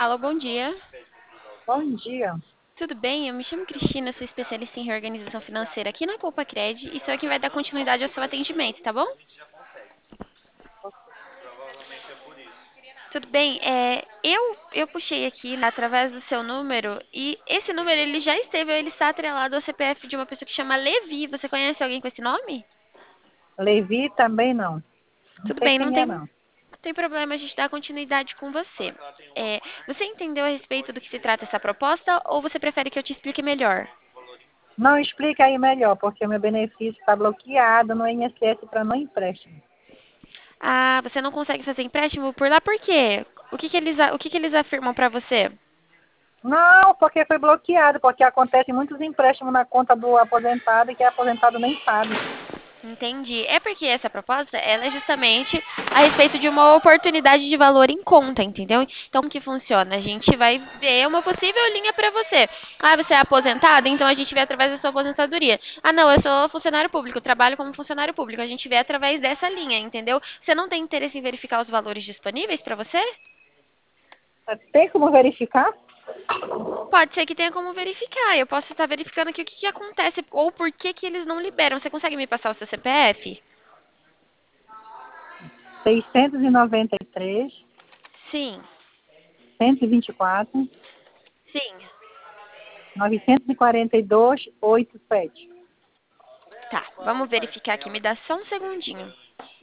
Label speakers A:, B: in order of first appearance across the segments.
A: Alô, bom dia.
B: Bom dia.
A: Tudo bem? Eu me chamo Cristina, sou especialista em reorganização financeira aqui na Copa Cred e sou quem vai dar continuidade ao seu atendimento, tá bom? Tudo bem? Eu puxei aqui através do seu número e esse número ele já esteve, ele está atrelado ao CPF de uma pessoa que chama Levi. Você conhece alguém com esse nome?
B: Levi também não. Não
A: Tudo
B: sei
A: bem, não
B: quem é,
A: tem,
B: não.
A: não tem problema a gente dar continuidade com você. Você entendeu a respeito do que se trata essa proposta ou você prefere que eu te explique melhor?
B: Não, explica aí melhor, porque o meu benefício está bloqueado no INSS para não empréstimo.
A: Ah, você não consegue fazer empréstimo por lá por quê? O que que eles afirmam pra você?
B: Não, porque foi bloqueado, porque acontece muitos empréstimos na conta do aposentado e que o aposentado nem sabe.
A: Entendi. É porque essa proposta, ela é justamente a respeito de uma oportunidade de valor em conta, entendeu? Então, como que funciona? A gente vai ver uma possível linha para você. Ah, você é aposentado? Então a gente vê através da sua aposentadoria. Ah, não, eu sou funcionário público, trabalho como funcionário público. A gente vê através dessa linha, entendeu? Você não tem interesse em verificar os valores disponíveis para você?
B: Tem como verificar?
A: Pode ser que tenha como verificar. Eu posso estar verificando aqui o que que acontece ou por que que eles não liberam. Você consegue me passar o seu CPF?
B: 693,
A: Sim,
B: 124,
A: sim.
B: 942, 87.
A: Tá, vamos verificar aqui. Me dá só um segundinho.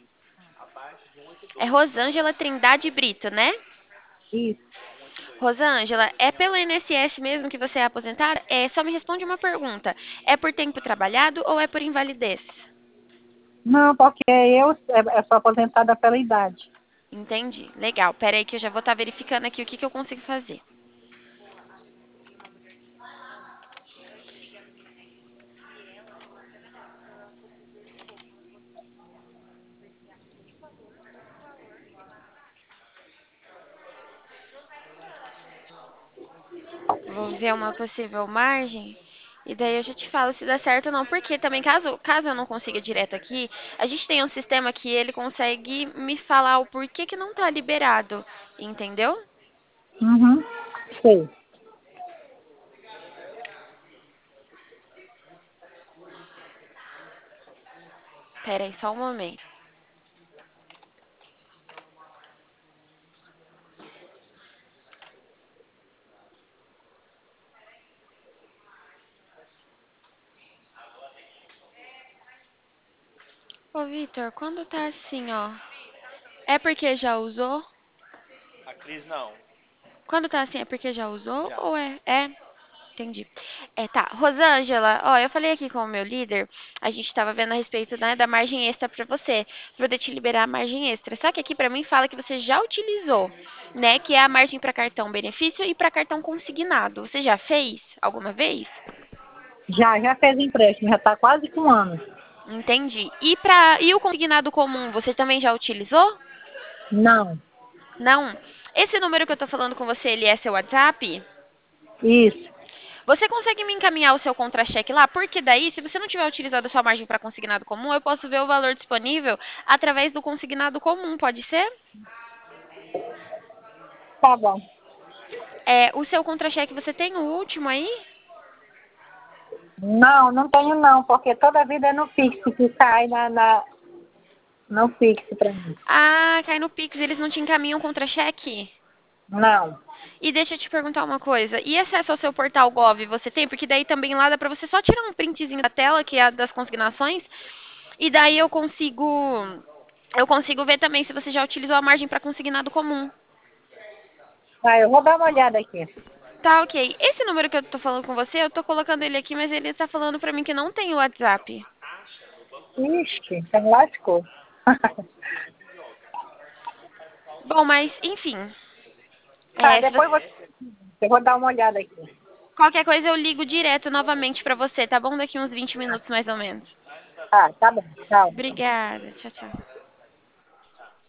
A: É Rosângela Trindade Brito, né?
B: Isso.
A: Rosângela, é pelo INSS mesmo que você é aposentada? Só me responde uma pergunta. É por tempo trabalhado ou é por invalidez?
B: Não, porque eu sou aposentada pela idade.
A: Entendi. Legal. Pera aí que eu já vou estar verificando aqui o que que eu consigo fazer. Vou ver uma possível margem. E daí eu já te falo se dá certo ou não. Porque também, caso eu não consiga direto aqui, a gente tem um sistema que ele consegue me falar o porquê que não tá liberado. Entendeu?
B: Uhum. Sei.
A: Pera aí, só um momento. Ô, Vitor, quando tá assim, ó, é porque já usou? Quando tá assim, é porque já usou ou é? É, entendi. Tá. Rosângela, ó, eu falei aqui com o meu líder, a gente tava vendo a respeito, né, da margem extra pra você, pra poder te liberar a margem extra. Só que aqui pra mim fala que você já utilizou, né, que é a margem pra cartão benefício e pra cartão consignado. Você já fez alguma vez?
B: Já fez empréstimo, já está quase com um ano.
A: Entendi. E o consignado comum, você também já utilizou?
B: Não.
A: Não. Esse número que eu tô falando com você, ele é seu WhatsApp?
B: Isso.
A: Você consegue me encaminhar o seu contra-cheque lá? Porque daí, se você não tiver utilizado a sua margem para consignado comum, eu posso ver o valor disponível através do consignado comum, pode ser?
B: Tá bom.
A: O seu contra-cheque você tem o último aí?
B: Não, não tenho não, porque toda vida é no fixo que cai no fixo para mim.
A: Ah, cai no Pix, eles não te encaminham contra-cheque?
B: Não.
A: E deixa eu te perguntar uma coisa. E acesso ao seu portal Gov você tem? Porque daí também lá dá pra você só tirar um printzinho da tela, que é a das consignações, e daí eu consigo ver também se você já utilizou a margem para consignado comum.
B: Vai, eu vou dar uma olhada aqui.
A: Tá, ok. Esse número que eu tô falando com você, eu tô colocando ele aqui, mas ele tá falando pra mim que não tem o WhatsApp.
B: Ixi, já lascou.
A: Bom, mas enfim.
B: Tá,
A: Se
B: depois
A: você...
B: eu vou dar uma olhada aqui.
A: Qualquer coisa eu ligo direto novamente pra você, tá bom? Daqui uns 20 minutos mais ou menos.
B: Tá bom. Tchau.
A: Obrigada. Tchau, tchau.